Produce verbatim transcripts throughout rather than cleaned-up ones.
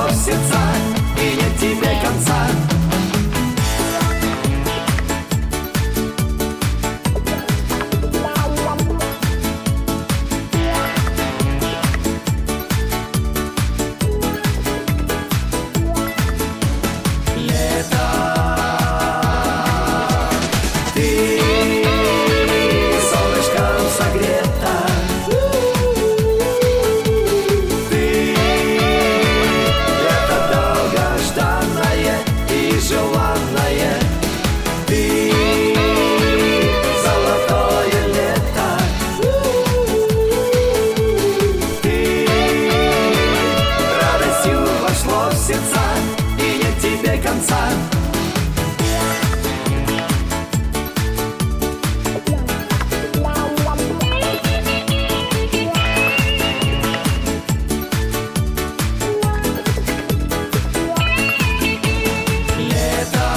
в сердца, и нет тебе конца. Сердца, и нет тебе конца. Лето,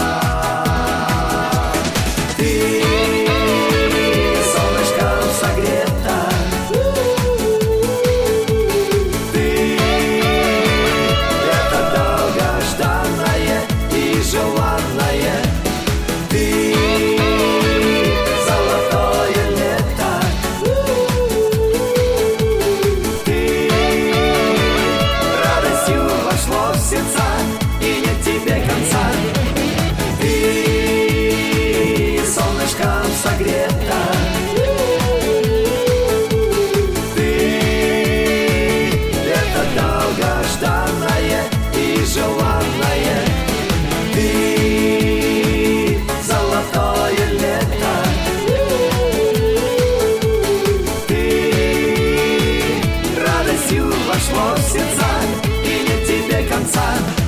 ты солнышком согрета. Желанное, ты золотое лето, ты радостью вошло в сердца, и нет тебе конца. Ты солнышком согрета, ты лето долгожданное и желанное. Ты золотое лето, ты радостью вошло в сердца, и нет тебе конца.